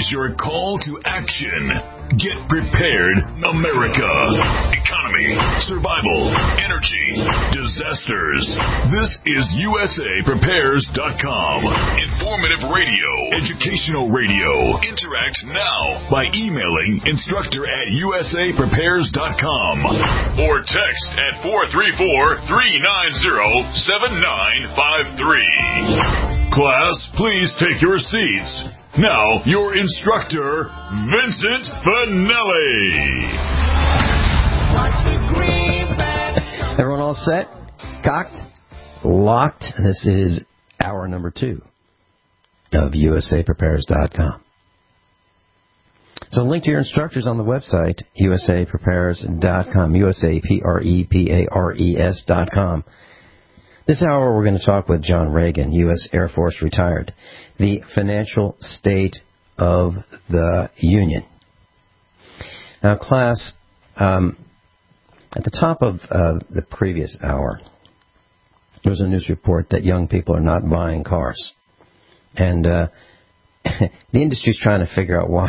is your call to action. Get prepared, America. Economy, survival, energy, disasters. This is USAPrepares.com. Informative radio, educational radio. Interact now by emailing instructor@USAPrepares.com or text at 434-390-7953. Class, please take your seats. Now, your instructor, Vincent Finelli. Everyone all set? Cocked? Locked? This is hour number 2 of USAPrepares.com. So link to your instructors on the website, USAPrepares.com, USAPrepares.com. This hour we're going to talk with John Reagan, U.S. Air Force retired, the financial state of the Union. Now, class, at the top of the previous hour, there was a news report that young people are not buying cars. And the industry's trying to figure out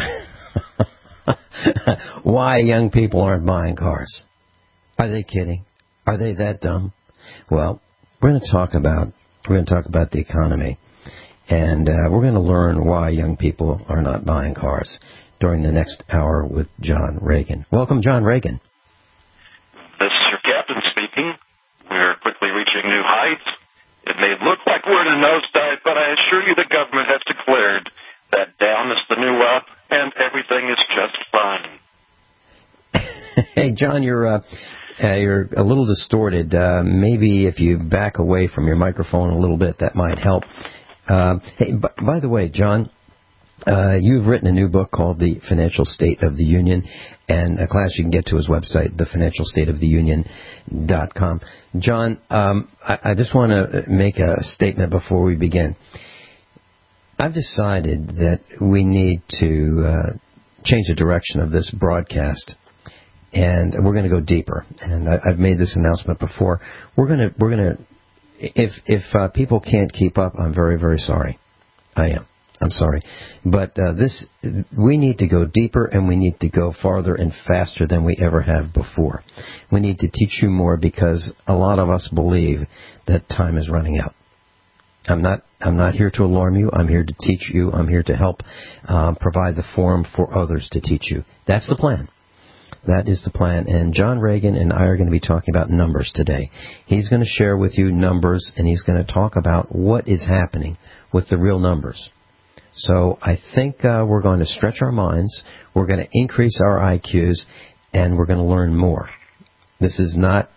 why young people aren't buying cars. Are they kidding? Are they that dumb? Well, we're going to talk about the economy, and we're going to learn why young people are not buying cars during the next hour with John Reagan. Welcome, John Reagan. This is your captain speaking. We're quickly reaching new heights. It may look like we're in a nosedive, but I assure you the government has declared that down is the new up, and everything is just fine. Hey, John, you're a little distorted. Maybe if you back away from your microphone a little bit, that might help. Hey, by the way, John, you've written a new book called The Financial State of the Union, and a class you can get to his website, thefinancialstateoftheunion.com. John, I just want to make a statement before we begin. I've decided that we need to change the direction of this broadcast, and we're going to go deeper. And I've made this announcement before. We're going to. If people can't keep up, I'm very, very sorry. I am. I'm sorry. But we need to go deeper, and we need to go farther and faster than we ever have before. We need to teach you more because a lot of us believe that time is running out. I'm not here to alarm you. I'm here to teach you. I'm here to help provide the forum for others to teach you. That's the plan. That is the plan. And John Reagan and I are going to be talking about numbers today. He's going to share with you numbers, and he's going to talk about what is happening with the real numbers. So I think we're going to stretch our minds. We're going to increase our IQs, and we're going to learn more. This is not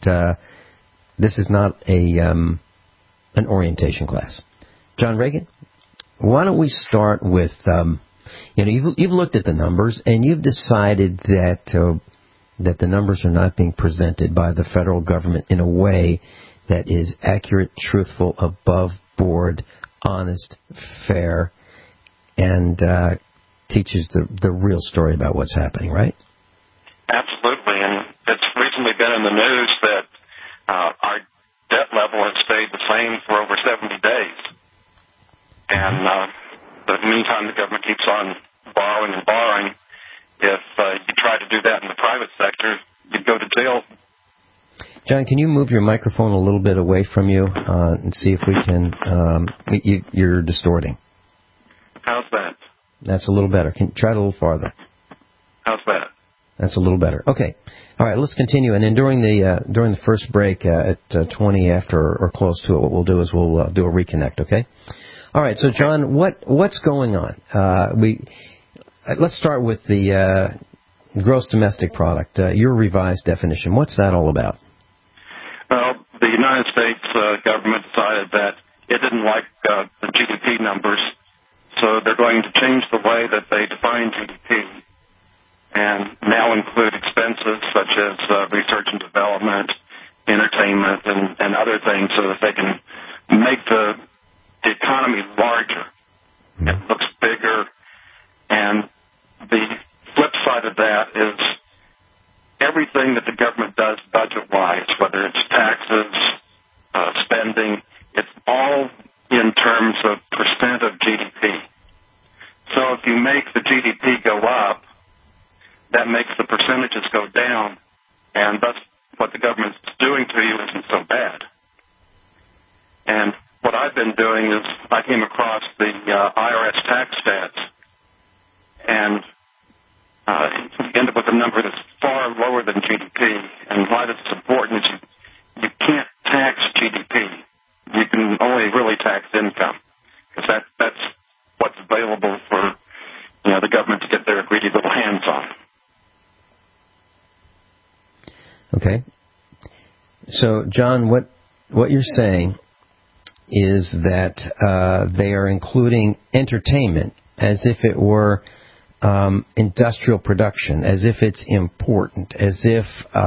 an orientation class. John Reagan, why don't we start with, you've looked at the numbers and you've decided that the numbers are not being presented by the federal government in a way that is accurate, truthful, above board, honest, fair, and teaches the real story about what's happening, right? Absolutely, and it's recently been in the news that our debt level has stayed the same for over 70 days. And in the meantime, the government keeps on borrowing and borrowing. If you try to do that in the private sector, you'd go to jail. John, can you move your microphone a little bit away from you and see if we can... you're distorting. How's that? That's a little better. Try it a little farther. How's that? That's a little better. Okay. All right, let's continue. And then during the first break at 20 after or close to it, what we'll do is we'll do a reconnect, okay? All right, so John, what's going on? Let's start with the gross domestic product, your revised definition. What's that all about? Well, the United States government decided that it didn't like the GDP numbers, so they're going to change the way that they define GDP and now include expenses such as research and development, entertainment, and other things so that they can make the economy larger. It looks bigger, and the flip side of that is everything that the government does budget-wise, whether it's taxes, spending, it's all in terms of percent of GDP. So if you make the GDP go up, that makes the percentages go down, and thus what the government's doing to you isn't so bad. And what I've been doing is I came across the IRS tax stats, and you end up with a number that's far lower than GDP. And why this is important is you can't tax GDP. You can only really tax income, because that's what's available for the government to get their greedy little hands on. Okay. So, John, what you're saying is that they are including entertainment as if it were industrial production, as if it's important, as if,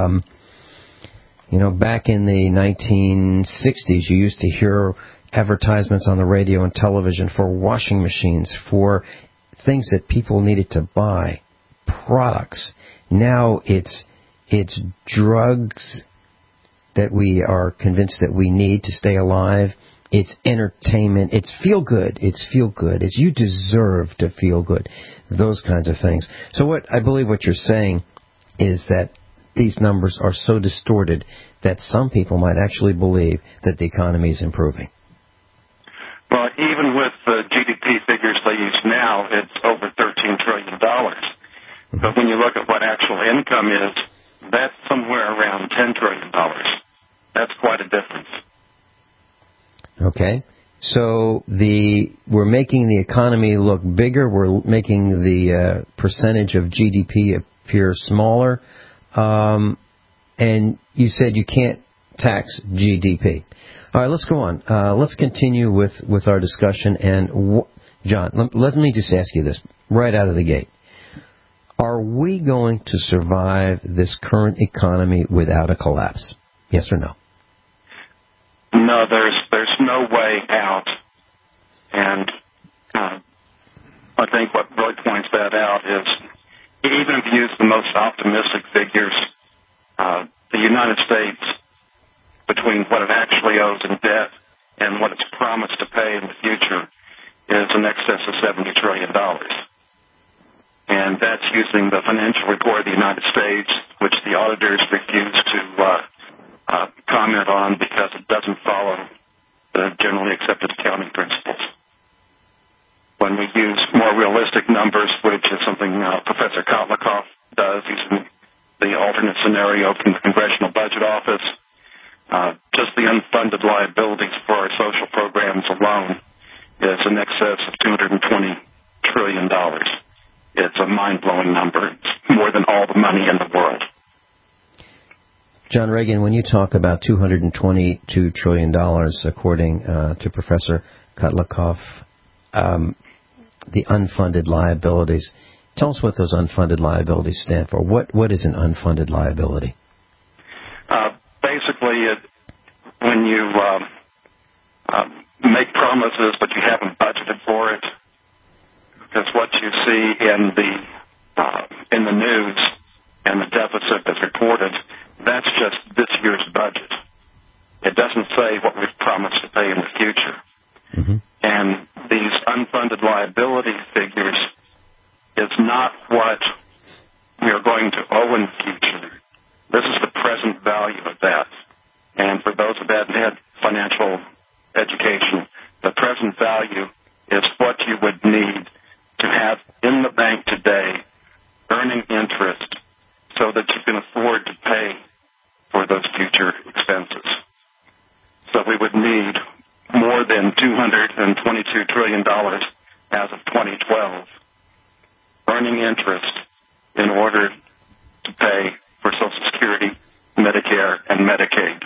back in the 1960s, you used to hear advertisements on the radio and television for washing machines, for things that people needed to buy, products. Now it's drugs that we are convinced that we need to stay alive. It's entertainment. It's feel good. It's you deserve to feel good. Those kinds of things. So I believe what you're saying is that these numbers are so distorted that some people might actually believe that the economy is improving. Well, even with the GDP figures they use now, it's over $13 trillion. Mm-hmm. But when you look at what actual income is, that's somewhere around $10 trillion. That's quite a difference. Okay. So we're making the economy look bigger. We're making the percentage of GDP appear smaller. And you said you can't tax GDP. All right, let's go on. Let's continue with our discussion. And John, let me just ask you this right out of the gate. Are we going to survive this current economy without a collapse? Yes or no? No, there's no way out. And I think what really points that out is, even if you use the most optimistic figures, the United States, between what it actually owes in debt and what it's promised to pay in the future, is in excess of $70 trillion. And that's using the financial report of the United States, which the auditors refuse to comment on because it doesn't follow the generally accepted accounting principles. When we use more realistic numbers, which is something Professor Kotlikoff does using the alternate scenario from the Congressional Budget Office, just the unfunded liabilities for our social programs alone is in excess of $220 trillion. It's a mind-blowing number. It's more than all the money in the world. John Reagan, when you talk about $222 trillion, according to Professor Kotlikoff, the unfunded liabilities, tell us what those unfunded liabilities stand for. What is an unfunded liability? Basically, when you make promises but you haven't budgeted for it, because what you see in the news and the deficit that's reported, that's just this year's budget. It doesn't say what we've promised to pay in the future. Mm-hmm. And these unfunded liability figures is not what we are going to owe in the future. This is the present value of that. And for those of that had financial education, the present value is what you would need to have in the bank today earning interest so that you can afford to pay for those future expenses. So we would need more than $222 trillion as of 2012 earning interest in order to pay for Social Security, Medicare, and Medicaid.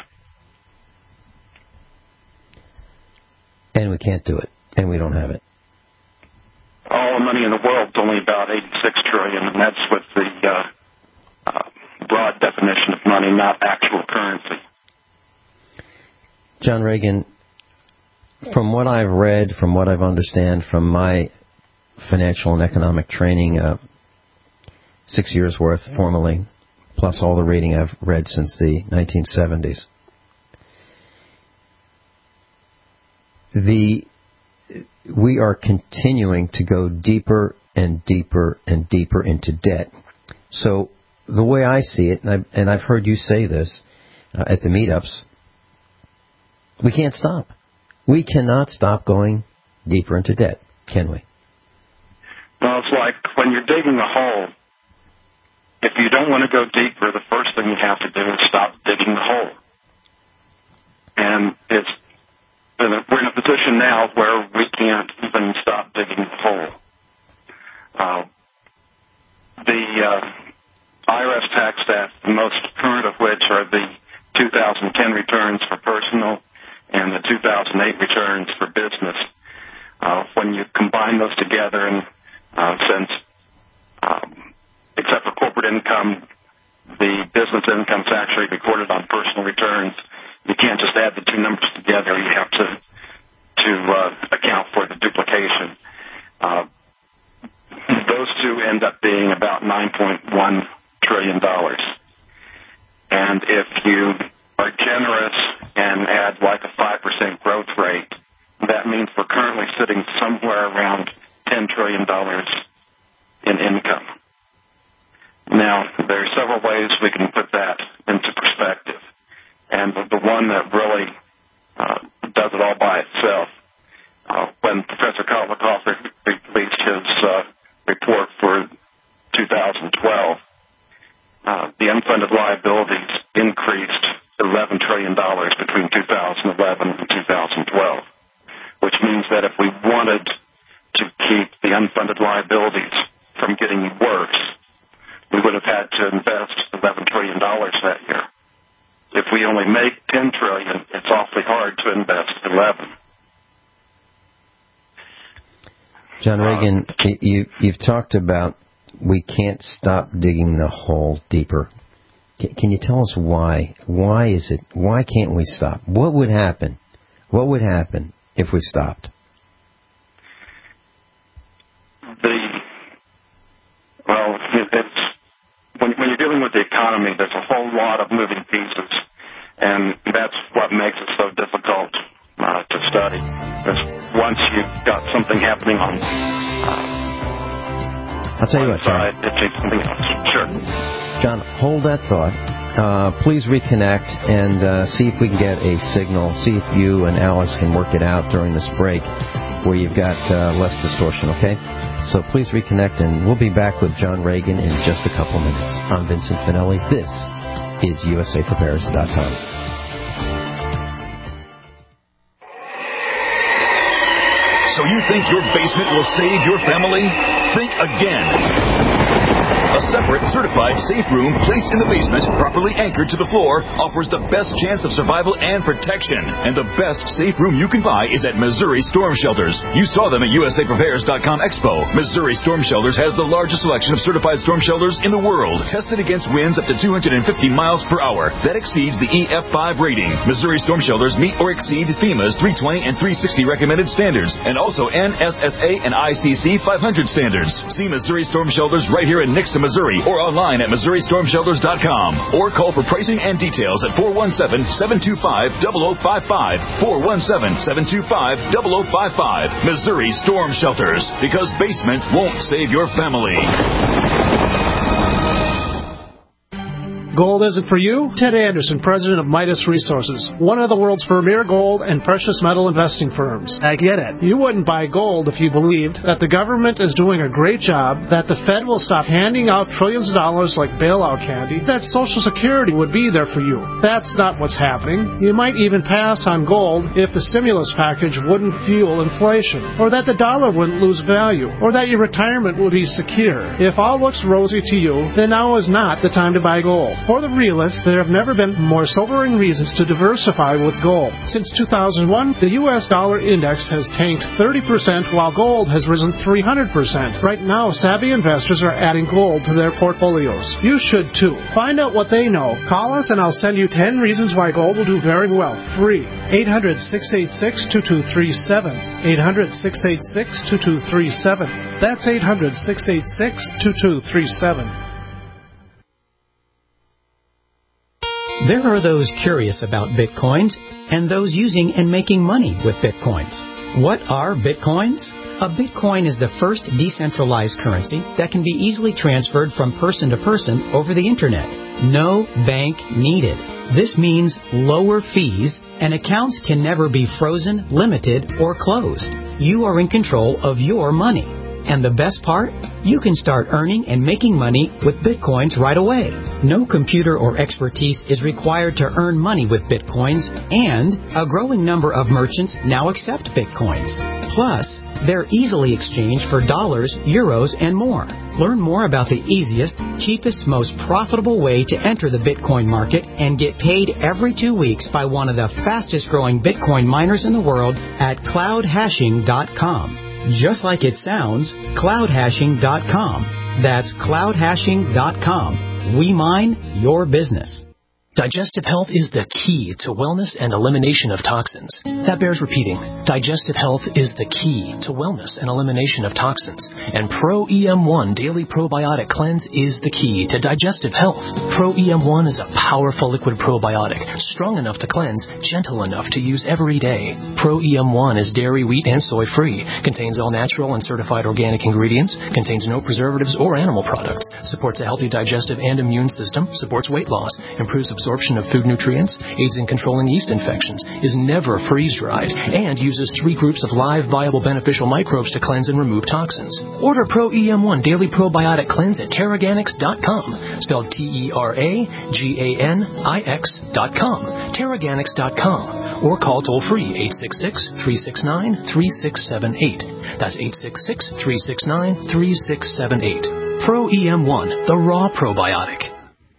And we can't do it, and we don't have it. All the money in the world is only about $86 trillion, and that's with the broad definition of money, not actual currency. John Reagan, from what I've read, from what I've understand, from my financial and economic training, 6 years worth formally, plus all the reading I've read since the 1970s, we are continuing to go deeper and deeper and deeper into debt. So the way I see it, and I've heard you say this at the meetups, we can't stop. We cannot stop going deeper into debt, can we? Well, it's like when you're digging a hole, if you don't want to go deeper, the first thing you have to do is stop digging the hole. And we're in a position now where we can't even stop digging the hole. The IRS tax stats, the most current of which are the 2010 returns for personal and the 2008 returns for business. When you combine those together, and since except for corporate income, the business income is actually recorded on personal returns, you can't just add the two numbers together. You have to account for the duplication. Those two end up being about $9.1 trillion. And if you are generous and add like a 5% growth rate, that means we're currently sitting somewhere around $10 trillion in income. Now, there are several ways we can put that into perspective. And the one that really does it all by itself, when Professor Kotlikoff released his report for 2012, the unfunded liabilities increased $11 trillion between 2011 and 2012, which means that if we wanted to keep the unfunded liabilities from getting worse, we would have had to invest $11 trillion that year. If we only make $10 trillion, it's awfully hard to invest 11. John Reagan, you've talked about we can't stop digging the hole deeper. Can you tell us why? Why is it? Why can't we stop? What would happen? What would happen if we stopped? When you're dealing with the economy, there's a whole lot of moving pieces, and that's what makes it so difficult to study. Because once you've got something happening on I'll tell you what, John. It takes something else. Sure. John, hold that thought. Please reconnect and see if we can get a signal. See if you and Alice can work it out during this break where you've got less distortion, okay? So please reconnect, and we'll be back with John Reagan in just a couple minutes. I'm Vincent Finelli. This is USAPrepares.com. So you think your basement will save your family? Think again. A separate, certified safe room placed in the basement, properly anchored to the floor, offers the best chance of survival and protection. And the best safe room you can buy is at Missouri Storm Shelters. You saw them at USAPrepares.com Expo. Missouri Storm Shelters has the largest selection of certified storm shelters in the world, tested against winds up to 250 miles per hour. That exceeds the EF5 rating. Missouri Storm Shelters meet or exceed FEMA's 320 and 360 recommended standards, and also NSSA and ICC 500 standards. See Missouri Storm Shelters right here in Nixon, Missouri, or online at MissouriStormShelters.com, or call for pricing and details at 417-725-0055, 417-725-0055. Missouri Storm Shelters, because basements won't save your family. Gold isn't for you? Ted Anderson, president of Midas Resources, one of the world's premier gold and precious metal investing firms. I get it. You wouldn't buy gold if you believed that the government is doing a great job, that the Fed will stop handing out trillions of dollars like bailout candy, that Social Security would be there for you. That's not what's happening. You might even pass on gold if the stimulus package wouldn't fuel inflation, or that the dollar wouldn't lose value, or that your retirement would be secure. If all looks rosy to you, then now is not the time to buy gold. For the realists, there have never been more sobering reasons to diversify with gold. Since 2001, the U.S. dollar index has tanked 30%, while gold has risen 300%. Right now, savvy investors are adding gold to their portfolios. You should too. Find out what they know. Call us and I'll send you 10 reasons why gold will do very well. Free. 800-686-2237. 800-686-2237. That's 800-686-2237. There are those curious about Bitcoins and those using and making money with Bitcoins. What are Bitcoins? A Bitcoin is the first decentralized currency that can be easily transferred from person to person over the Internet. No bank needed. This means lower fees, and accounts can never be frozen, limited, or closed. You are in control of your money. And the best part? You can start earning and making money with Bitcoins right away. No computer or expertise is required to earn money with Bitcoins, and a growing number of merchants now accept Bitcoins. Plus, they're easily exchanged for dollars, euros, and more. Learn more about the easiest, cheapest, most profitable way to enter the Bitcoin market and get paid every 2 weeks by one of the fastest growing Bitcoin miners in the world at cloudhashing.com. Just like it sounds, cloudhashing.com. That's cloudhashing.com. We mine your business. Digestive health is the key to wellness and elimination of toxins. That bears repeating. Digestive health is the key to wellness and elimination of toxins. And Pro EM1 Daily Probiotic Cleanse is the key to digestive health. Pro EM1 is a powerful liquid probiotic, strong enough to cleanse, gentle enough to use every day. Pro EM1 is dairy, wheat, and soy free, contains all natural and certified organic ingredients, contains no preservatives or animal products, supports a healthy digestive and immune system, supports weight loss, improves absorption of food nutrients, aids in controlling yeast infections, is never freeze-dried, and uses 3 groups of live, viable, beneficial microbes to cleanse and remove toxins. Order Pro EM1 Daily Probiotic Cleanse at Teraganix.com, spelled Teraganix.com, Teraganix.com, or call toll-free 866-369-3678. That's 866-369-3678. Pro EM1, the raw probiotic.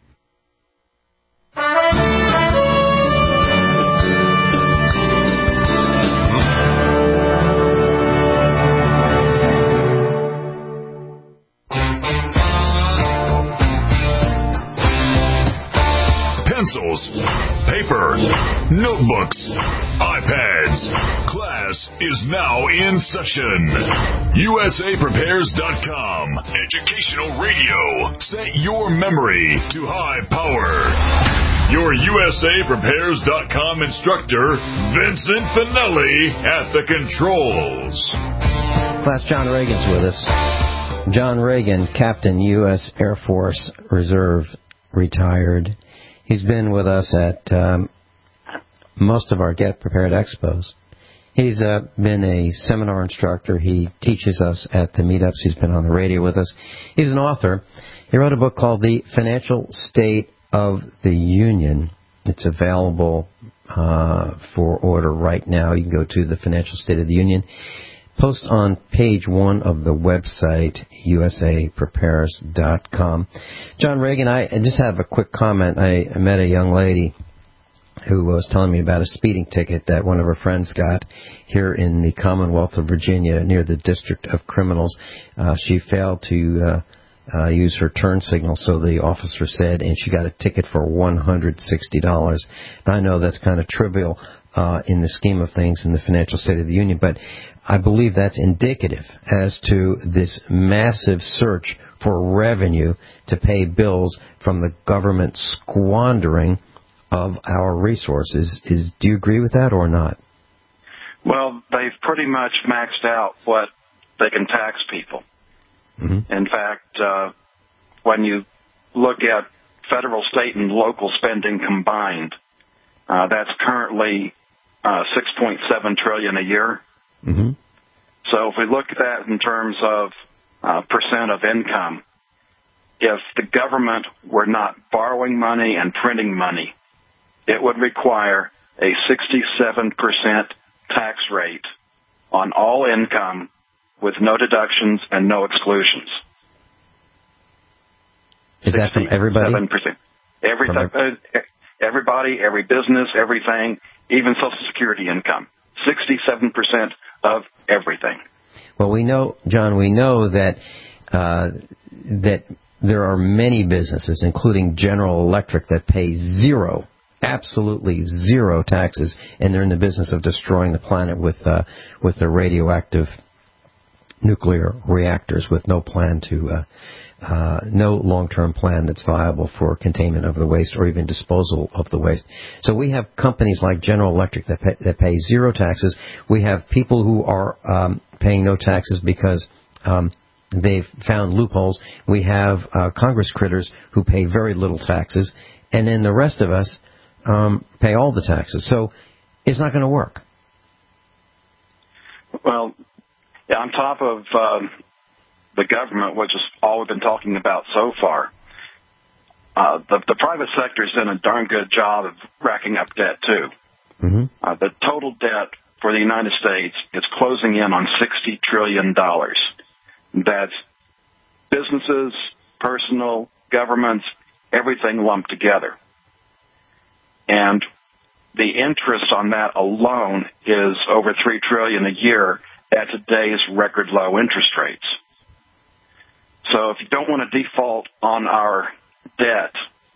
Pencils, paper, notebooks, iPads. Class is now in session. USAPrepares.com. Educational radio. Set your memory to high power. Your USAPrepares.com instructor, Vincent Finelli, at the controls. Class, John Reagan's with us. John Reagan, Captain, U.S. Air Force Reserve, retired. He's been with us at most of our Get Prepared Expos. He's been a seminar instructor. He teaches us at the meetups. He's been on the radio with us. He's an author. He wrote a book called The Financial State of the Union. It's available for order right now. You can go to the Financial State of the Union. Post on page 1 of the website, usaprepares.com. John Reagan, I just have a quick comment. I met a young lady who was telling me about a speeding ticket that one of her friends got here in the Commonwealth of Virginia near the District of Criminals. She failed to use her turn signal, so the officer said, and she got a ticket for $160. Now, I know that's kind of trivial in the scheme of things in the Financial State of the Union, but I believe that's indicative as to this massive search for revenue to pay bills from the government squandering of our resources. Do you agree with that or not? Well, they've pretty much maxed out what they can tax people. Mm-hmm. In fact, when you look at federal, state, and local spending combined, that's currently $6.7 trillion a year. Mm-hmm. So if we look at that in terms of percent of income, if the government were not borrowing money and printing money, it would require a 67% tax rate on all income with no deductions and no exclusions. Is that from everybody? 7%. Everybody, every business, everything, even Social Security income. 67% of everything. Well, we know, John, that that there are many businesses, including General Electric, that pay zero, absolutely zero taxes, and they're in the business of destroying the planet with the radioactive nuclear reactors with no plan to no long-term plan that's viable for containment of the waste or even disposal of the waste. So we have companies like General Electric that pay zero taxes. We have people who are paying no taxes because they've found loopholes. We have Congress critters who pay very little taxes, and then the rest of us pay all the taxes. So it's not going to work. Well, yeah, on top of the government, which is all we've been talking about so far, the private sector's done a darn good job of racking up debt, too. Mm-hmm. The total debt for the United States is closing in on $60 trillion. That's businesses, personal, governments, everything lumped together. And the interest on that alone is over $3 trillion a year at today's record low interest rates. So if you don't want to default on our debt,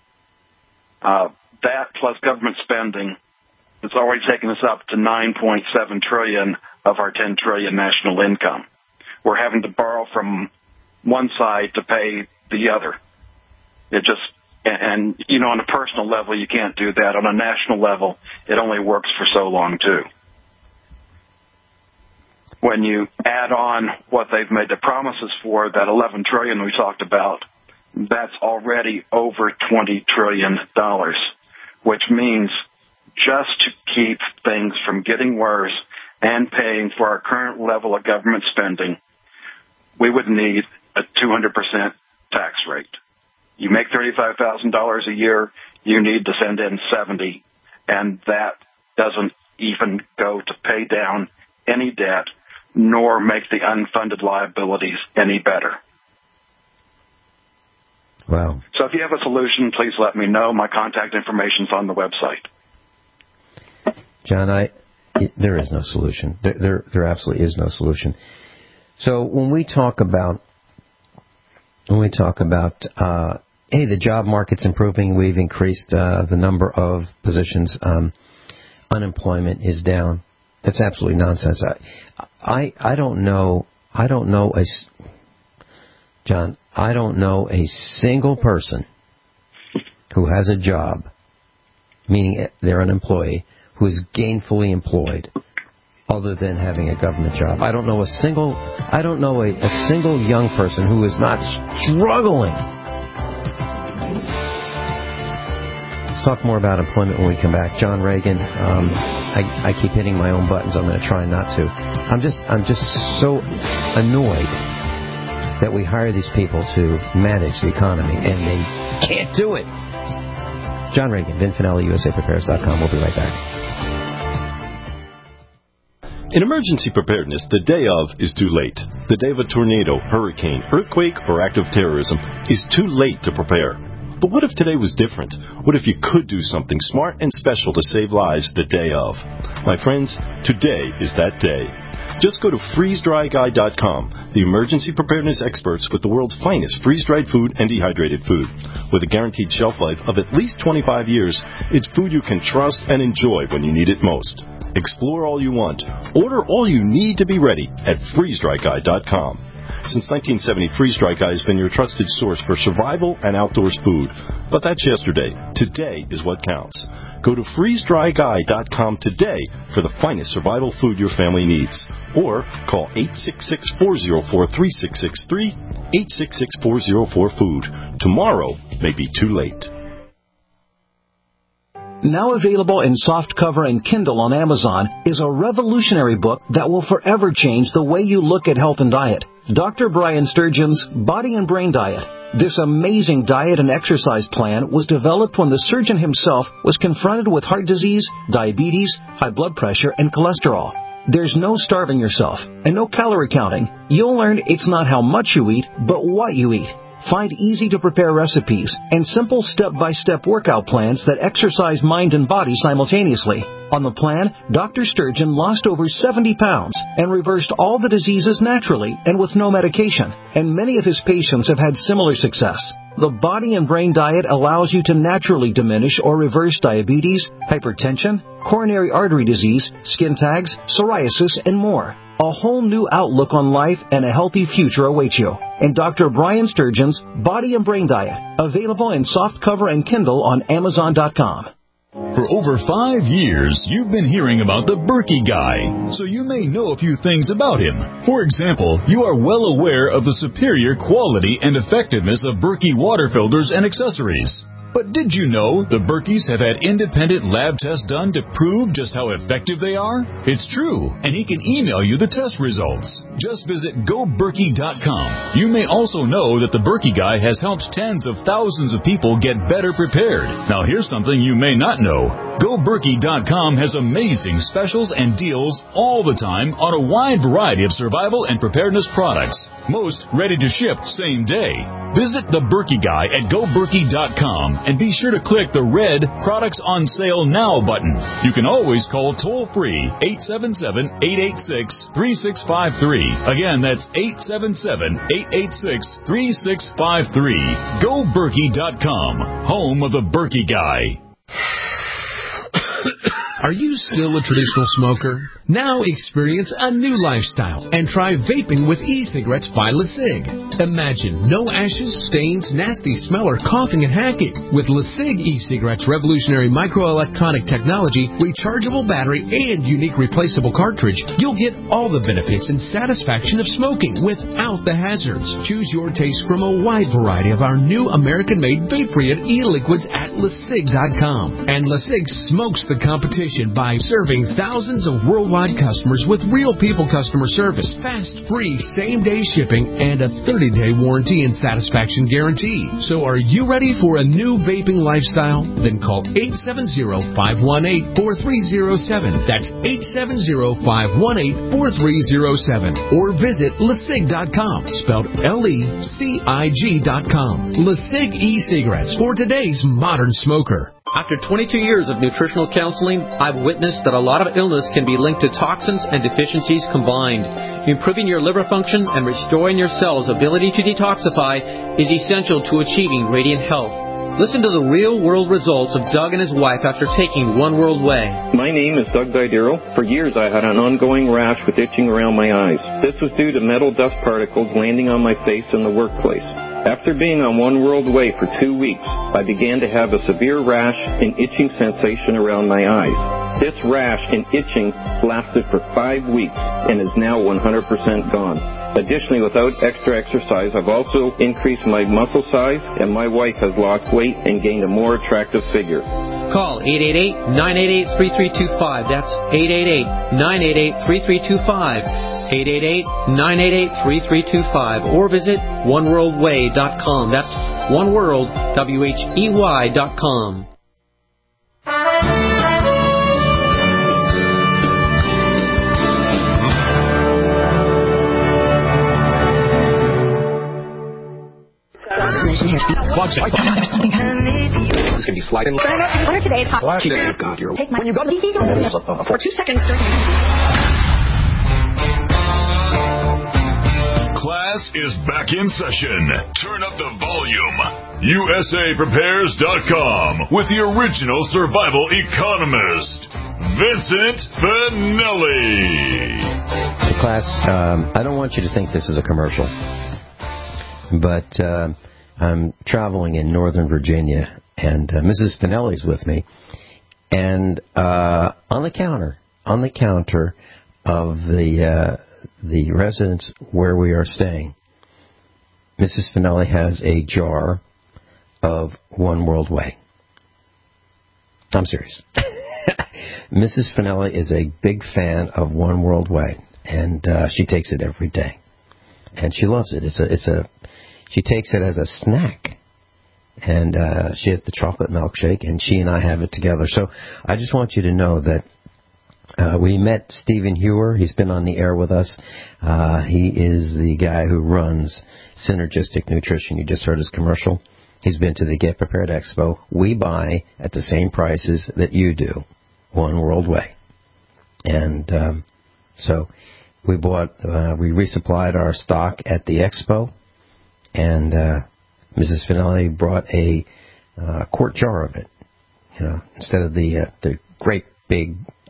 that plus government spending has already taken us up to $9.7 trillion of our $10 trillion national income. We're having to borrow from one side to pay the other. And on a personal level, you can't do that. On a national level, it only works for so long, too. When you add on what they've made the promises for, that $11 trillion we talked about, that's already over $20 trillion, which means just to keep things from getting worse and paying for our current level of government spending, we would need a 200% tax rate. You make $35,000 a year, you need to send in $70,000, and that doesn't even go to pay down any debt nor make the unfunded liabilities any better. Wow. So if you have a solution, please let me know. My contact information is on the website. John, there is no solution. There absolutely is no solution. So when we talk about, hey, the job market's improving, we've increased the number of positions, unemployment is down. That's absolutely nonsense. I don't know a single person who has a job, meaning they're an employee, who is gainfully employed other than having a government job. I don't know a single young person who is not struggling. Let's talk more about employment when we come back. John Reagan, I keep hitting my own buttons. I'm going to try not to. I'm just so annoyed that we hire these people to manage the economy and they can't do it. John Reagan, Vin Finelli, USAPrepares.com. We'll be right back. In emergency preparedness, the day of is too late. The day of a tornado, hurricane, earthquake, or active terrorism is too late to prepare. But what if today was different? What if you could do something smart and special to save lives the day of? My friends, today is that day. Just go to freezedryguy.com, the emergency preparedness experts with the world's finest freeze-dried food and dehydrated food. With a guaranteed shelf life of at least 25 years, it's food you can trust and enjoy when you need it most. Explore all you want. Order all you need to be ready at freezedryguy.com. Since 1970, Freeze Dry Guy has been your trusted source for survival and outdoors food. But that's yesterday. Today is what counts. Go to freezedryguy.com today for the finest survival food your family needs. Or call 866-404-3663, 866-404-FOOD. Tomorrow may be too late. Now available in softcover and Kindle on Amazon is a revolutionary book that will forever change the way you look at health and diet. Dr. Brian Sturgeon's Body and Brain Diet. This amazing diet and exercise plan was developed when the surgeon himself was confronted with heart disease, diabetes, high blood pressure, and cholesterol. There's no starving yourself and no calorie counting. You'll learn it's not how much you eat, but what you eat. Find easy-to-prepare recipes and simple step-by-step workout plans that exercise mind and body simultaneously. On the plan, Dr. Sturgeon lost over 70 pounds and reversed all the diseases naturally and with no medication. And many of his patients have had similar success. The Body and Brain Diet allows you to naturally diminish or reverse diabetes, hypertension, coronary artery disease, skin tags, psoriasis, and more. A whole new outlook on life and a healthy future awaits you in Dr. Brian Sturgeon's Body and Brain Diet, available in softcover and Kindle on Amazon.com. For over 5 years, you've been hearing about the Berkey Guy, so you may know a few things about him. For example, you are well aware of the superior quality and effectiveness of Berkey water filters and accessories. But did you know the Berkeys have had independent lab tests done to prove just how effective they are? It's true, and he can email you the test results. Just visit GoBerkey.com. You may also know that the Berkey Guy has helped tens of thousands of people get better prepared. Now here's something you may not know. GoBerkey.com has amazing specials and deals all the time on a wide variety of survival and preparedness products. Most ready to ship same day. Visit the Berkey Guy at GoBerkey.com and be sure to click the red Products on Sale Now button. You can always call toll-free 877-886-3653. Again, that's 877-886-3653. GoBerkey.com, home of the Berkey Guy. Are you still a traditional smoker? Now experience a new lifestyle and try vaping with e-cigarettes by LeSig. Imagine no ashes, stains, nasty smell, or coughing and hacking. With LeSig e-cigarettes' revolutionary microelectronic technology, rechargeable battery, and unique replaceable cartridge, you'll get all the benefits and satisfaction of smoking without the hazards. Choose your taste from a wide variety of our new American-made vape-free e-liquids at LeSig.com. And LeSig smokes the competition by serving thousands of worldwide customers with real people customer service, fast, free, same-day shipping, and a 30-day warranty and satisfaction guarantee. So are you ready for a new vaping lifestyle? Then call 870-518-4307. That's 870-518-4307. Or visit LeSig.com, spelled LECIG.com. LeSig e-cigarettes for today's modern smoker. After 22 years of nutritional counseling, I've witnessed that a lot of illness can be linked to toxins and deficiencies combined. Improving your liver function and restoring your cells' ability to detoxify is essential to achieving radiant health. Listen to the real-world results of Doug and his wife after taking One World Way. My name is Doug Didero. For years I had an ongoing rash with itching around my eyes. This was due to metal dust particles landing on my face in the workplace. After being on One World Way for 2 weeks, I began to have a severe rash and itching sensation around my eyes. This rash and itching lasted for 5 weeks and is now 100% gone. Additionally, without extra exercise, I've also increased my muscle size, and my wife has lost weight and gained a more attractive figure. Call 888-988-3325. That's 888-988-3325. 888-988-3325, or visit oneworldway.com. That's oneworldwhey.com. There's something happening. This could be sliding. What are today's hot? God, you're take my when you go to these for 2 seconds. Class is back in session. Turn up the volume. USAPrepares.com with the original survival economist, Vincent Finelli. Hey, class, I don't want you to think this is a commercial, but I'm traveling in Northern Virginia, and Mrs. Finelli's with me, and on the counter of the residence where we are staying, Mrs. Finelli has a jar of One World Way. I'm serious. Mrs. Finelli is a big fan of One World Way, and she takes it every day, and she loves it. She takes it as a snack, and she has the chocolate milkshake, and she and I have it together. So I just want you to know that we met Stephen Hewer. He's been on the air with us. He is the guy who runs Synergistic Nutrition. You just heard his commercial. He's been to the Get Prepared Expo. We buy at the same prices that you do, One World Way. And so we resupplied our stock at the Expo, and Mrs. Finelli brought a quart jar of it. You know, instead of the great big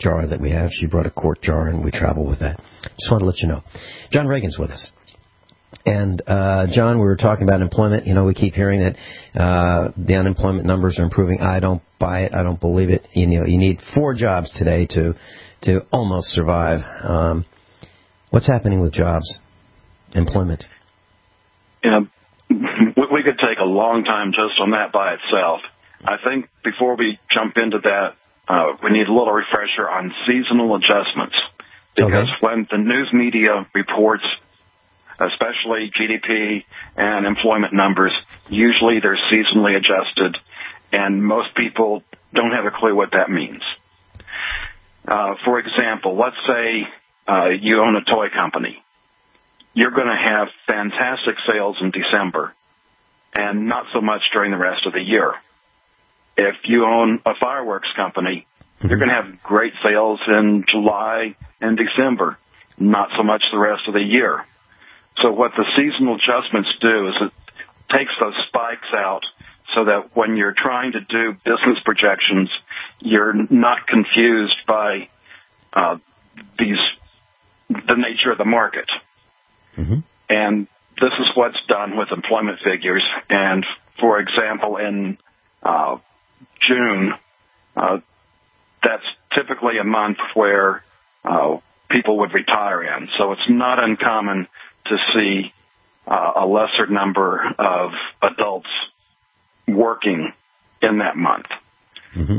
jar that we have. She brought a quart jar, and we travel with that. Just want to let you know. John Reagan's with us. And, John, we were talking about employment. You know, we keep hearing that the unemployment numbers are improving. I don't buy it. I don't believe it. You know, you need 4 jobs today to almost survive. What's happening with jobs, employment? Yeah, we could take a long time just on that by itself. I think before we jump into that, we need a little refresher on seasonal adjustments. Because when the news media reports, especially GDP and employment numbers, usually they're seasonally adjusted, and most people don't have a clue what that means. For example, let's say you own a toy company. You're going to have fantastic sales in December and not so much during the rest of the year. If you own a fireworks company, you're going to have great sales in July and December, not so much the rest of the year. So what the seasonal adjustments do is it takes those spikes out so that when you're trying to do business projections, you're not confused by the nature of the market. Mm-hmm. And this is what's done with employment figures. And, for example, in June, that's typically a month where people would retire in. So it's not uncommon to see a lesser number of adults working in that month. Mm-hmm.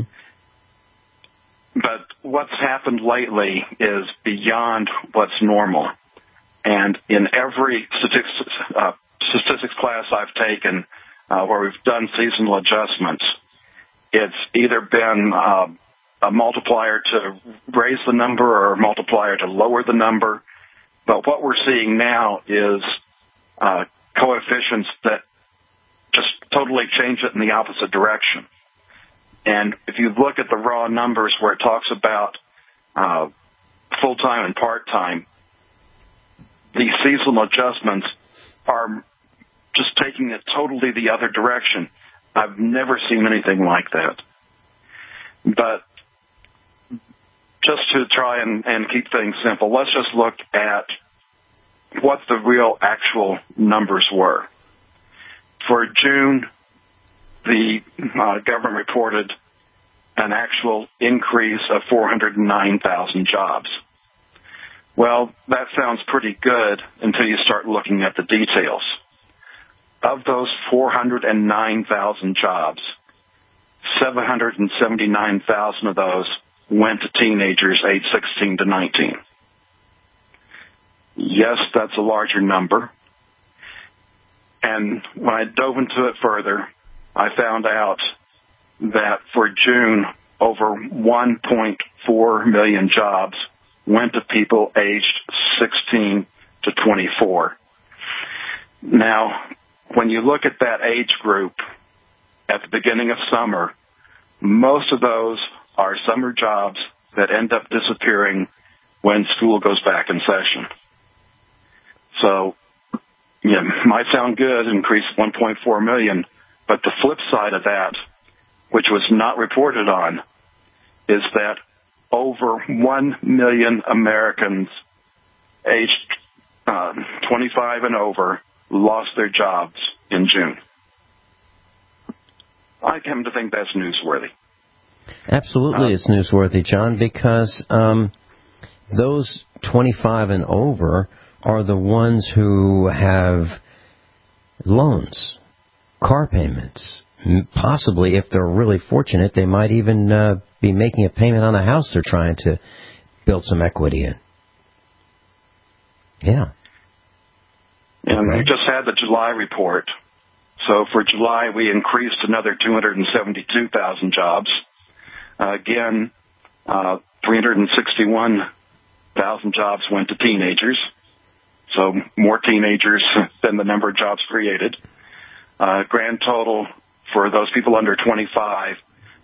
But what's happened lately is beyond what's normal. And in every statistics class I've taken where we've done seasonal adjustments, it's either been a multiplier to raise the number or a multiplier to lower the number. But what we're seeing now is coefficients that just totally change it in the opposite direction. And if you look at the raw numbers where it talks about full-time and part-time, the seasonal adjustments are just taking it totally the other direction. I've never seen anything like that. But just to try and keep things simple, let's just look at what the real actual numbers were. For June, the government reported an actual increase of 409,000 jobs. Well, that sounds pretty good until you start looking at the details. Of those 409,000 jobs, 779,000 of those went to teenagers aged 16 to 19. Yes, that's a larger number. And when I dove into it further, I found out that for June, over 1.4 million jobs went to people aged 16 to 24. Now, when you look at that age group at the beginning of summer, most of those are summer jobs that end up disappearing when school goes back in session. So, yeah, might sound good, increase 1.4 million, but the flip side of that, which was not reported on, is that over 1 million Americans aged 25 and over lost their jobs in June. I come to think that's newsworthy. Absolutely, it's newsworthy, John, because those 25 and over are the ones who have loans, car payments. Possibly, if they're really fortunate, they might even be making a payment on a house they're trying to build some equity in. Yeah. And we just had the July report. So for July, we increased another 272,000 jobs. Again, 361,000 jobs went to teenagers. So more teenagers than the number of jobs created. Grand total for those people under 25,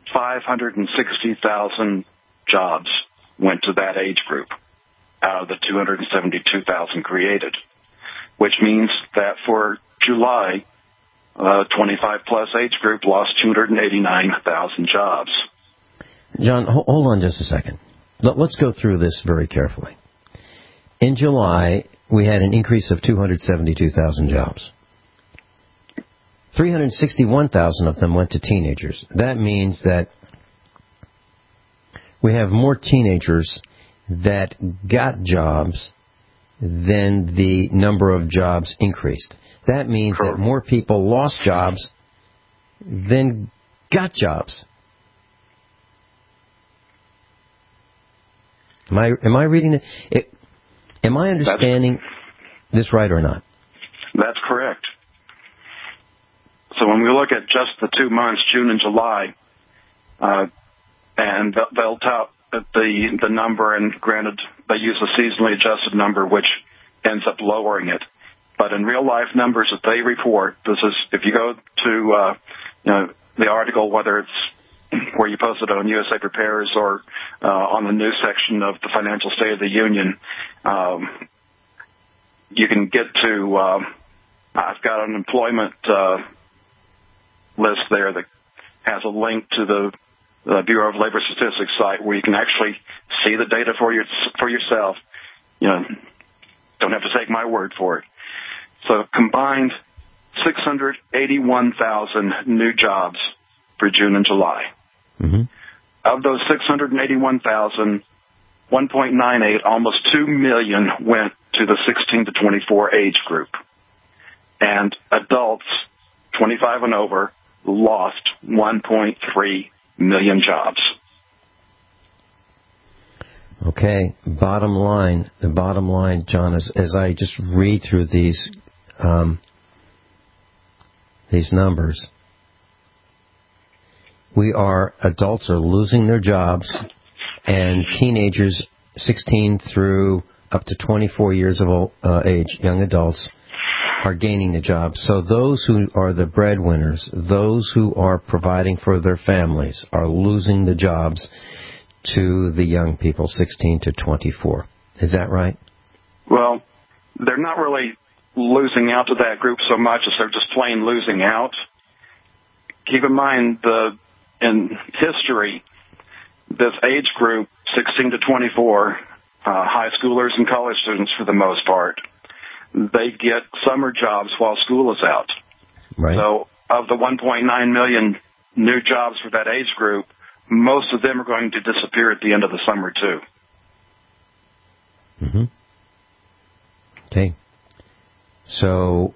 560,000 jobs went to that age group out of the 272,000 created, which means that for July, 25-plus age group lost 289,000 jobs. John, hold on just a second. let's go through this very carefully. In July, we had an increase of 272,000 jobs. 361,000 of them went to teenagers. That means that we have more teenagers that got jobs than the number of jobs increased. That means that more people lost jobs than got jobs. Am I reading it? Am I understanding this right or not? That's correct. So when we look at just the 2 months, June and July, and they'll tout the number, and granted, they use a seasonally adjusted number, which ends up lowering it. But in real life numbers that they report, this is, if you go to the article, whether it's where you post it on USA Prepares or on the news section of the Financial State of the Union, you can get to, I've got an employment list there that has a link to the Bureau of Labor Statistics site where you can actually see the data for yourself. Don't have to take my word for it. So combined 681,000 new jobs for June and July. Mm-hmm. Of those 681,000, 1.98, almost 2 million went to the 16 to 24 age group. And adults 25 and over lost 1.3 million jobs. Okay, the bottom line, John, as I just read through these numbers, adults are losing their jobs, and teenagers 16 through up to 24 years of age, young adults, are gaining the jobs. So those who are the breadwinners, those who are providing for their families, are losing the jobs to the young people, 16 to 24. Is that right? Well, they're not really losing out to that group so much as they're just plain losing out. Keep in mind, in history, this age group, 16 to 24, high schoolers and college students for the most part, they get summer jobs while school is out. Right. So of the 1.9 million new jobs for that age group, most of them are going to disappear at the end of the summer, too. Mm-hmm. Okay. So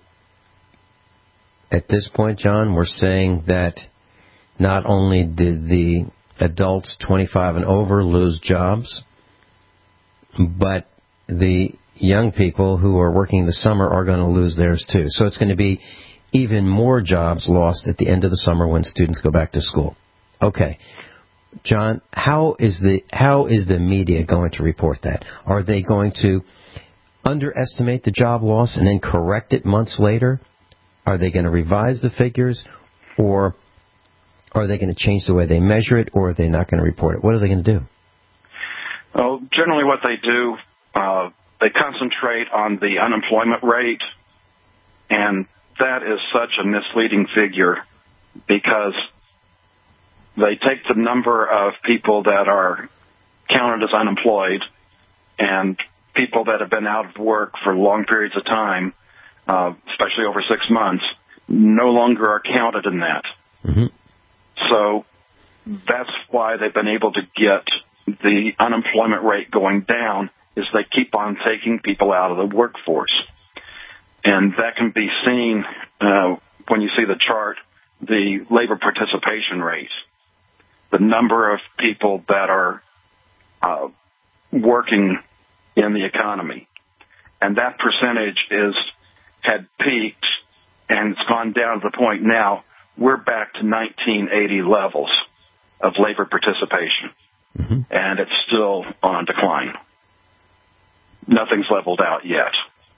at this point, John, we're saying that not only did the adults 25 and over lose jobs, but the young people who are working the summer are going to lose theirs too. So it's going to be even more jobs lost at the end of the summer when students go back to school. Okay. John, how is the media going to report that? Are they going to underestimate the job loss and then correct it months later? Are they going to revise the figures, or are they going to change the way they measure it, or are they not going to report it? What are they going to do? Well, generally what they do, they concentrate on the unemployment rate, and that is such a misleading figure because they take the number of people that are counted as unemployed and people that have been out of work for long periods of time, especially over 6 months, no longer are counted in that. Mm-hmm. So that's why they've been able to get the unemployment rate going down, is they keep on taking people out of the workforce. And that can be seen when you see the chart, the labor participation rate, the number of people that are working in the economy. And that percentage had peaked, and it's gone down to the point now we're back to 1980 levels of labor participation. Mm-hmm. And it's still on decline. Nothing's leveled out yet.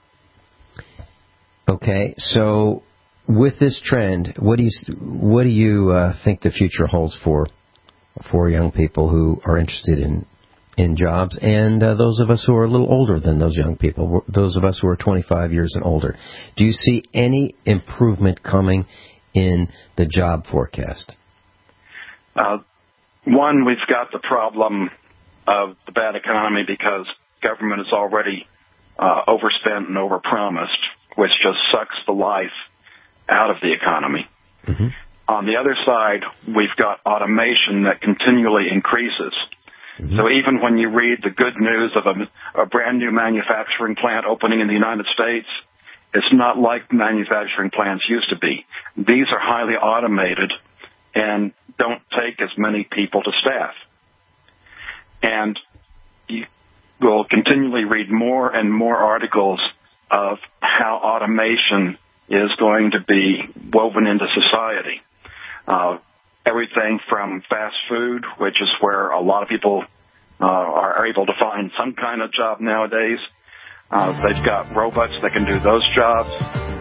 Okay, so with this trend, what do you think the future holds for young people who are interested in jobs, and those of us who are a little older than those young people, those of us who are 25 years and older? Do you see any improvement coming in the job forecast? One, we've got the problem of the bad economy because government is already overspent and overpromised, which just sucks the life out of the economy. Mm-hmm. On the other side, we've got automation that continually increases. Mm-hmm. So even when you read the good news of a brand new manufacturing plant opening in the United States, it's not like manufacturing plants used to be. These are highly automated and don't take as many people to staff. And you will continually read more and more articles of how automation is going to be woven into society. Everything from fast food, which is where a lot of people are able to find some kind of job nowadays. They've got robots that can do those jobs,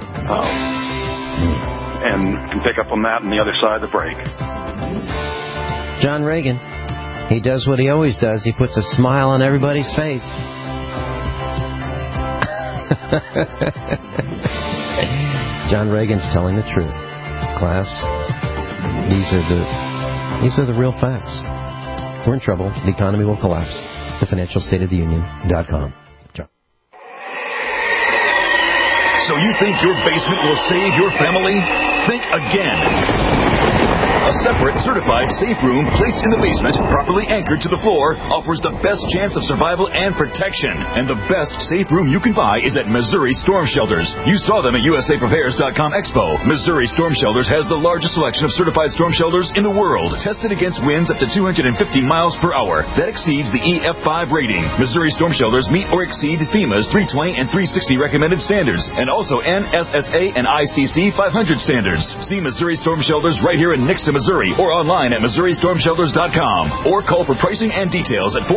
and can pick up on that on the other side of the break. John Reagan, he does what he always does. He puts a smile on everybody's face. John Reagan's telling the truth. Class, these are the real facts. We're in trouble. The economy will collapse. TheFinancialStateOfTheUnion.com. John. So you think your basement will save your family? Think again. A separate, certified safe room placed in the basement, properly anchored to the floor, offers the best chance of survival and protection. And the best safe room you can buy is at Missouri Storm Shelters. You saw them at USAPrepares.com Expo. Missouri Storm Shelters has the largest selection of certified storm shelters in the world, tested against winds up to 250 miles per hour. That exceeds the EF5 rating. Missouri Storm Shelters meet or exceed FEMA's 320 and 360 recommended standards, and also NSSA and ICC 500 standards. See Missouri Storm Shelters right here in Nixa, Missouri, or online at MissouriStormShelters.com, or call for pricing and details at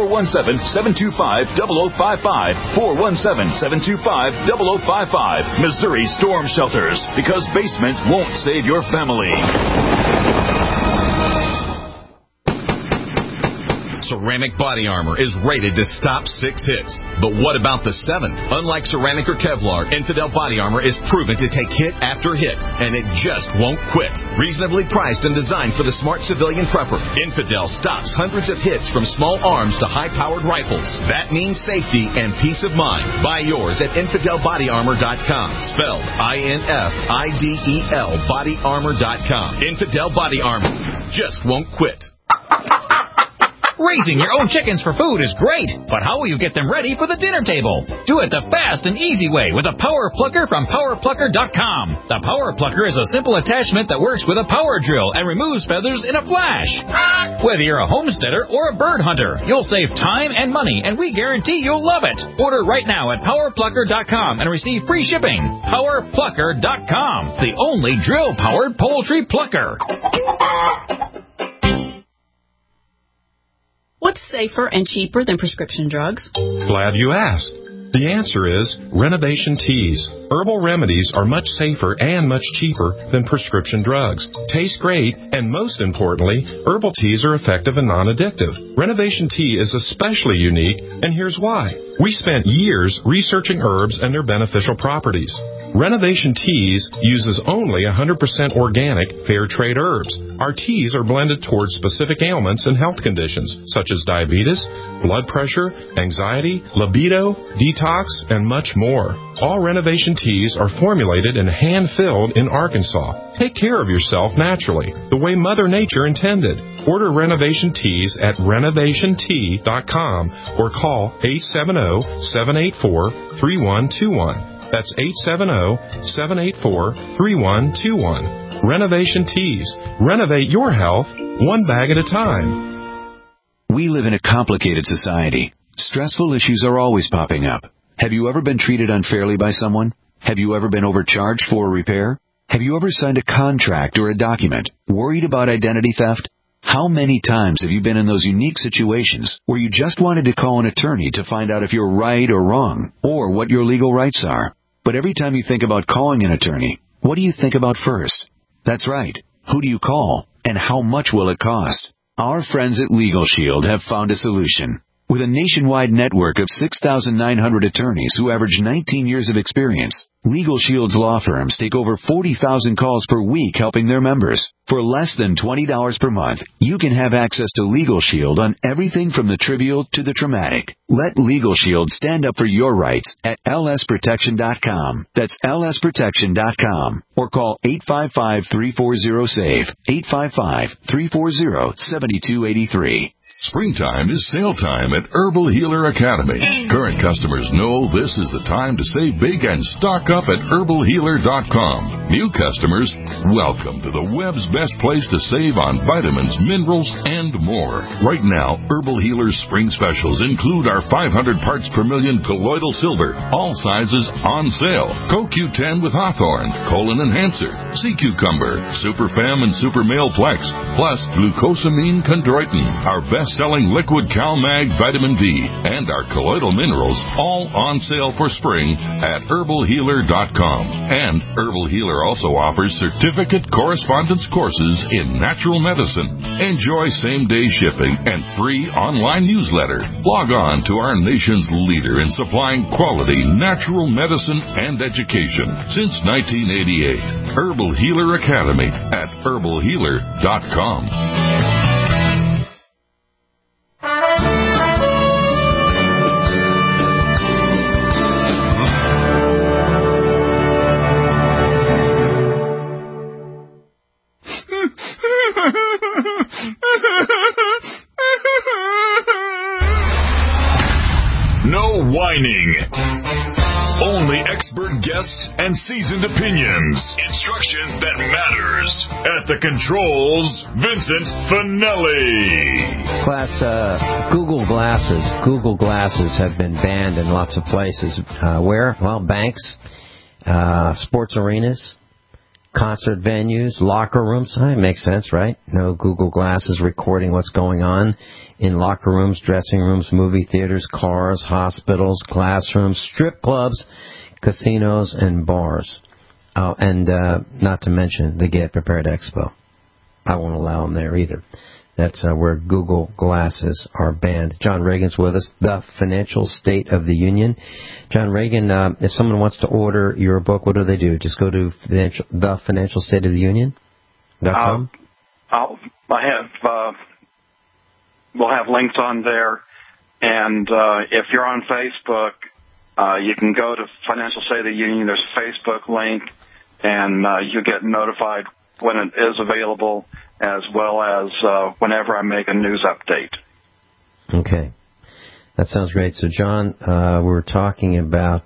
417-725-0055, 417-725-0055. Missouri Storm Shelters, because basements won't save your family. Ceramic Body Armor is rated to stop 6 hits. But what about the 7th? Unlike ceramic or Kevlar, Infidel Body Armor is proven to take hit after hit, and it just won't quit. Reasonably priced and designed for the smart civilian prepper, Infidel stops hundreds of hits from small arms to high-powered rifles. That means safety and peace of mind. Buy yours at InfidelBodyArmor.com. Spelled INFIDEL BodyArmor.com. Infidel Body Armor just won't quit. Raising your own chickens for food is great, but how will you get them ready for the dinner table? Do it the fast and easy way with a Power Plucker from PowerPlucker.com. The Power Plucker is a simple attachment that works with a power drill and removes feathers in a flash. Whether you're a homesteader or a bird hunter, you'll save time and money, and we guarantee you'll love it. Order right now at PowerPlucker.com and receive free shipping. PowerPlucker.com, the only drill-powered poultry plucker. What's safer and cheaper than prescription drugs? Glad you asked. The answer is Renovation Teas. Herbal remedies are much safer and much cheaper than prescription drugs. Taste great, and most importantly, herbal teas are effective and non-addictive. Renovation Tea is especially unique, and here's why. We spent years researching herbs and their beneficial properties. Renovation Teas uses only 100% organic, fair trade herbs. Our teas are blended towards specific ailments and health conditions, such as diabetes, blood pressure, anxiety, libido, detox, and much more. All Renovation Teas are formulated and hand-filled in Arkansas. Take care of yourself naturally, the way Mother Nature intended. Order Renovation Teas at renovationtea.com or call 870-784-3121. That's 870-784-3121. Renovation Teas. Renovate your health one bag at a time. We live in a complicated society. Stressful issues are always popping up. Have you ever been treated unfairly by someone? Have you ever been overcharged for a repair? Have you ever signed a contract or a document worried about identity theft? How many times have you been in those unique situations where you just wanted to call an attorney to find out if you're right or wrong, or what your legal rights are? But every time you think about calling an attorney, what do you think about first? That's right. Who do you call, and how much will it cost? Our friends at Legal Shield have found a solution. With a nationwide network of 6,900 attorneys who average 19 years of experience, Legal Shield's law firms take over 40,000 calls per week helping their members. For less than $20 per month, you can have access to Legal Shield on everything from the trivial to the traumatic. Let Legal Shield stand up for your rights at lsprotection.com. That's lsprotection.com. Or call 855-340-SAVE, 855-340-7283. Springtime is sale time at Herbal Healer Academy. Current customers know this is the time to save big and stock up at herbalhealer.com. New customers, welcome to the web's best place to save on vitamins, minerals, and more. Right now, Herbal Healer's spring specials include our 500 parts per million colloidal silver, all sizes on sale. CoQ10 with Hawthorne, Colon Enhancer, Sea Cucumber, Super Fem and Super Male Plex, plus glucosamine chondroitin, our best-selling liquid CalMag vitamin D, and our colloidal minerals, all on sale for spring at herbalhealer.com. And Herbal Healer also offers certificate correspondence courses in natural medicine. Enjoy same-day shipping and free online newsletter. Log on to our nation's leader in supplying quality natural medicine and education since 1988. Herbal Healer Academy at herbalhealer.com. No whining. Only expert guests and seasoned opinions. Instruction that matters. At the controls, Vincent Finelli. Class, Google Glasses. Google Glasses have been banned in lots of places. Where? Well, banks, sports arenas, concert venues, locker rooms. It makes sense, right? No Google Glasses recording what's going on in locker rooms, dressing rooms, movie theaters, cars, hospitals, classrooms, strip clubs, casinos, and bars. Oh, and not to mention the Get Prepared Expo. I won't allow them there either. That's where Google Glasses are banned. John Reagan's with us, The Financial State of the Union. John Reagan, if someone wants to order your book, what do? Just go to The Financial State of the Union.com? We'll have links on there, and if you're on Facebook, you can go to Financial State of the Union. There's a Facebook link, and you get notified when it is available, as well as whenever I make a news update. Okay. That sounds great. So, John, we're talking about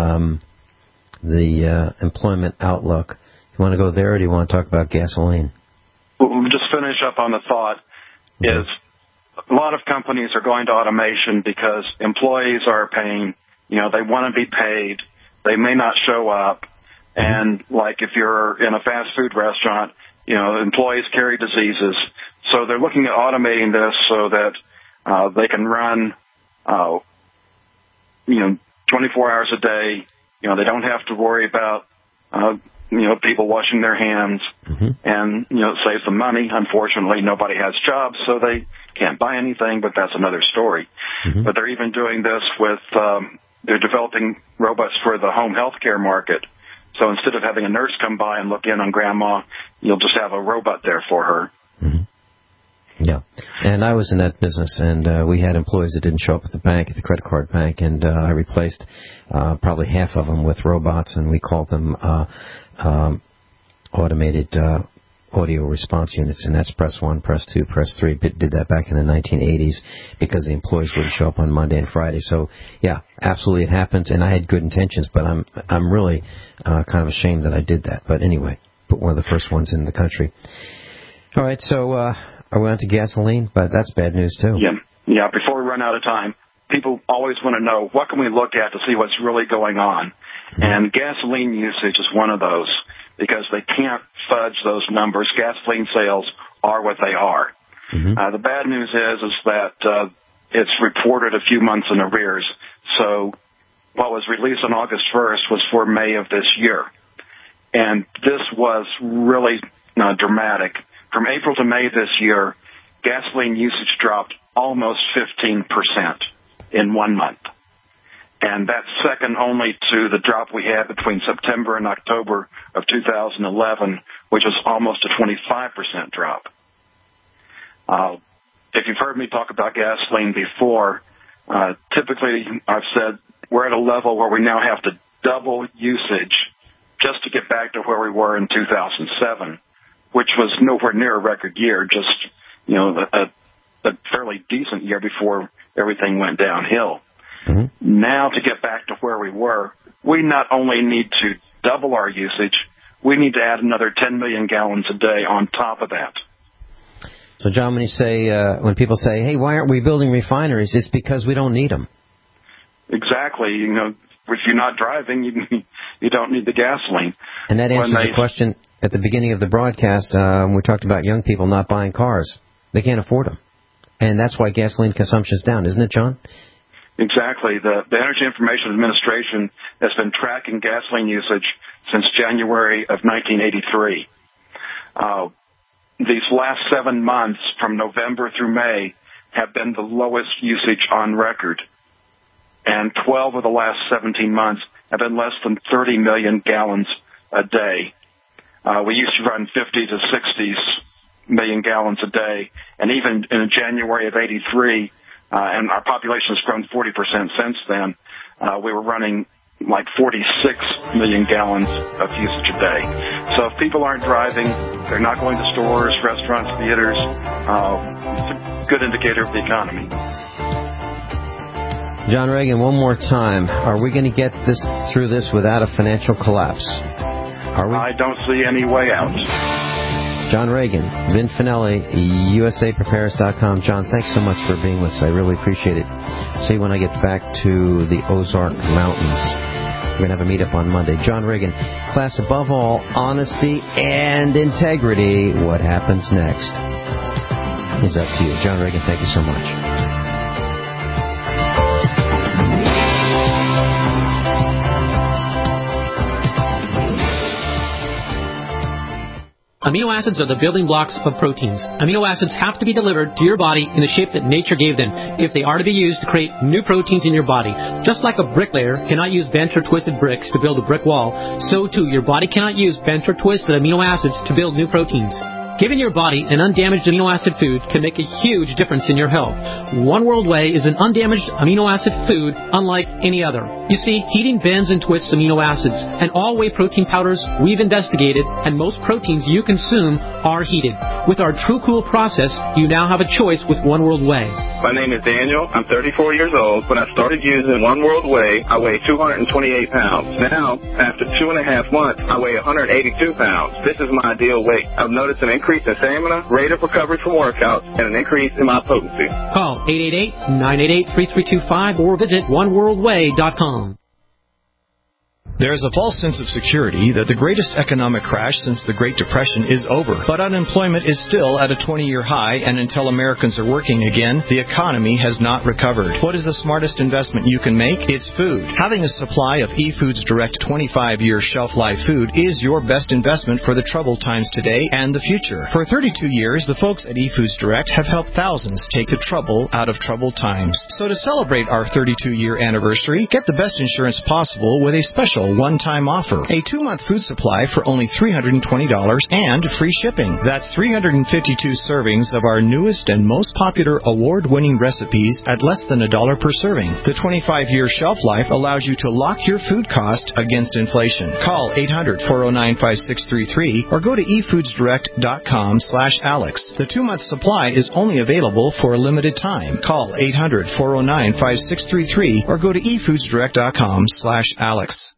the employment outlook. You want to go there, or do you want to talk about gasoline? We'll just finish up on the thought is a lot of companies are going to automation because employees are paying, they want to be paid. They may not show up. And like if you're in a fast food restaurant, employees carry diseases. So they're looking at automating this so that they can run, 24 hours a day. They don't have to worry about, people washing their hands. And, it saves them money. Unfortunately, nobody has jobs, so they can't buy anything, but that's another story. But they're even doing this with, they're developing robots for the home health care market. So instead of having a nurse come by and look in on grandma, you'll just have a robot there for her. Yeah. And I was in that business, and we had employees that didn't show up at the bank, at the credit card bank, and I replaced probably half of them with robots, and we called them automated audio response units, and that's press 1, press 2, press 3. Did that back in the 1980s because the employees wouldn't show up on Monday and Friday. So, yeah, absolutely it happens, and I had good intentions, but I'm really kind of ashamed that I did that. But anyway, put one of the first ones in the country. All right, so are we on to gasoline? But that's bad news, too. Yeah, before we run out of time, people always want to know, what can we look at to see what's really going on? And gasoline usage is one of those, because they can't fudge those numbers. Gasoline sales are what they are. The bad news is that it's reported a few months in arrears. So what was released on August 1st was for May of this year. And this was really dramatic. From April to May this year, gasoline usage dropped almost 15%. in 1 month. And that's second only to the drop we had between September and October of 2011, which was almost a 25% drop. If you've heard me talk about gasoline before, typically I've said we're at a level where we now have to double usage just to get back to where we were in 2007, which was nowhere near a record year, just, a fairly decent year before everything went downhill. Mm-hmm. Now, to get back to where we were, we not only need to double our usage, we need to add another 10 million gallons a day on top of that. So, John, when people say, hey, why aren't we building refineries, it's because we don't need them. Exactly. If you're not driving, you don't need the gasoline. And that answers the question at the beginning of the broadcast. We talked about young people not buying cars. They can't afford them. And that's why gasoline consumption is down, isn't it, John? Exactly. The Energy Information Administration has been tracking gasoline usage since January of 1983. These last 7 months, from November through May, have been the lowest usage on record. And 12 of the last 17 months have been less than 30 million gallons a day. We used to run 50 to 60 million gallons a day. And even in January of 83, and our population has grown 40% since then, we were running like 46 million gallons of usage a day. So if people aren't driving, they're not going to stores, restaurants, theaters, it's a good indicator of the economy. John Reagan, one more time. Are we going to get through this without a financial collapse? Are we? I don't see any way out. John Reagan, Vin Finelli, USAPrepares.com. John, thanks so much for being with us. I really appreciate it. See you when I get back to the Ozark Mountains. We're going to have a meetup on Monday. John Reagan, class above all, honesty and integrity. What happens next is up to you. John Reagan, thank you so much. Amino acids are the building blocks of proteins. Amino acids have to be delivered to your body in the shape that nature gave them if they are to be used to create new proteins in your body. Just like a bricklayer cannot use bent or twisted bricks to build a brick wall, so too your body cannot use bent or twisted amino acids to build new proteins. Giving your body an undamaged amino acid food can make a huge difference in your health. One World Whey is an undamaged amino acid food unlike any other. You see, heating bends and twists amino acids, and all whey protein powders we've investigated, and most proteins you consume are heated. With our True Cool process, you now have a choice with One World Whey. My name is Daniel. I'm 34 years old. When I started using One World Whey, I weighed 228 pounds. Now, after 2.5 months, I weigh 182 pounds. This is my ideal weight. I've noticed an increase in stamina, rate of recovery from workouts, and an increase in my potency. Call 888-988-3325 or visit oneworldway.com. There is a false sense of security that the greatest economic crash since the Great Depression is over. But unemployment is still at a 20-year high, and until Americans are working again, the economy has not recovered. What is the smartest investment you can make? It's food. Having a supply of eFoods Direct 25-year shelf-life food is your best investment for the troubled times today and the future. For 32 years, the folks at eFoods Direct have helped thousands take the trouble out of troubled times. So to celebrate our 32-year anniversary, get the best insurance possible with a special one-time offer. A 2-month food supply for only $320 and free shipping. That's 352 servings of our newest and most popular award-winning recipes at less than $1 per serving. The 25-year shelf life allows you to lock your food cost against inflation. Call 800-409-5633 or go to efoodsdirect.com/Alex. The 2-month supply is only available for a limited time. Call 800-409-5633 or go to efoodsdirect.com/Alex.